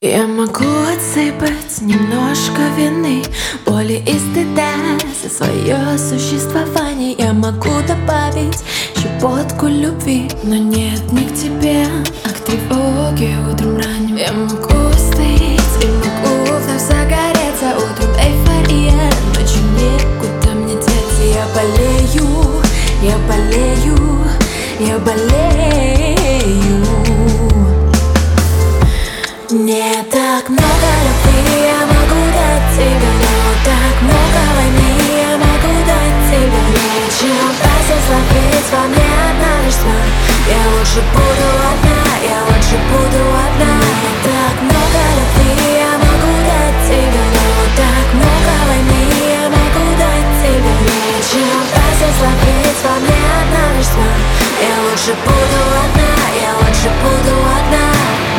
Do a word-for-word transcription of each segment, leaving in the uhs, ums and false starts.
Я могу отсыпать немножко вины, боли и стыда за свое существование. Я могу добавить щепотку любви, но нет, не к тебе, а к тревоге утром ранним. Я могу остыть и могу вновь загореться, утром эйфория, ночью некуда мне деться. Я болею, я болею, я болею. Не так много любви я могу дать тебе, но так много войны я могу дать тебе. Нечем опасность ловить во мне одна лишь тьма. Я лучше буду одна, я лучше буду одна. Не так много любви я могу дать тебе, но так много войны я могу дать тебе. Нечем опасность ловить во мне одна лишь тьма. Я лучше буду одна, я лучше буду одна.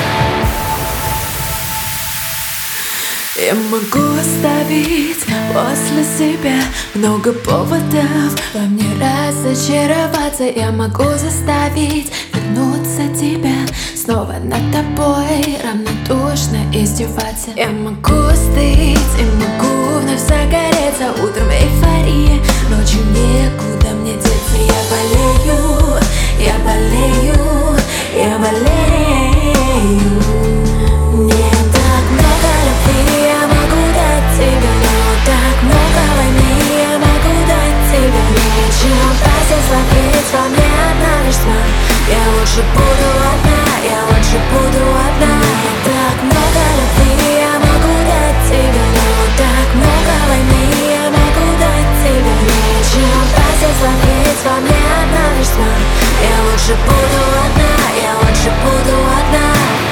Я могу оставить после себя много поводов во мне разочароваться. Я могу заставить вернуться тебя, снова над тобой равнодушно издеваться. Я могу остыть и могу вновь загореться, утром эйфория, ночью некуда мне деться. Я болею, я болею, я болею. Не так много любви я могу дать тебе, но так много войны я могу дать тебе. Нечем опасность ловить во мне одна лишь тьма. Я лучше буду одна, я лучше буду одна. Не так много любви я могу дать тебе, но так много войны я могу дать тебе. Нечем опасность ловить во мне одна лишь тьма. Я лучше буду одна, я лучше буду одна.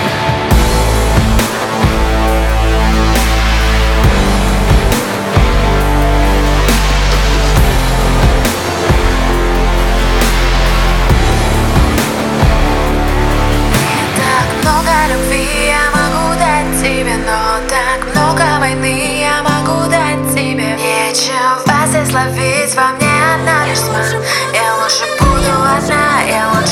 Любви я могу дать тебе, но так много войны я могу дать тебе. Нечем опасность ловить во мне одна лишь тьма. Я лучше буду одна, я лучше